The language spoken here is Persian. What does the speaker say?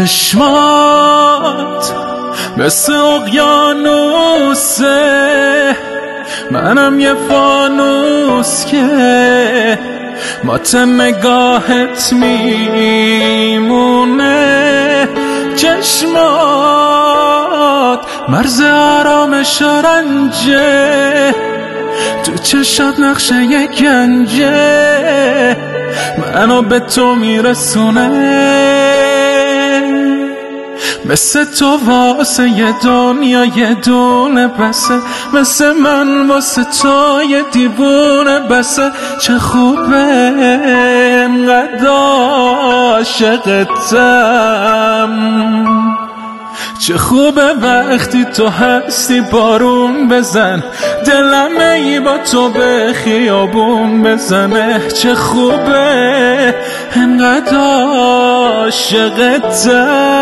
چشمات مثل اقیانوسه، منم یه فانوس که مات نگاهت میمونه. چشمات مرز آرامش و رنجه، تو چشات نقشه یه گنجه منو به تو میرسونه. مثل تو واسه یه دنیا یه دونه بسه، مثل من واسه تو یه دیوونه بسه. چه خوبه انقدر عاشقتم، چه خوبه وقتی تو هستی بارون بزن، دلم ای با تو به خیابون بزنه. چه خوبه انقدر عاشقتم.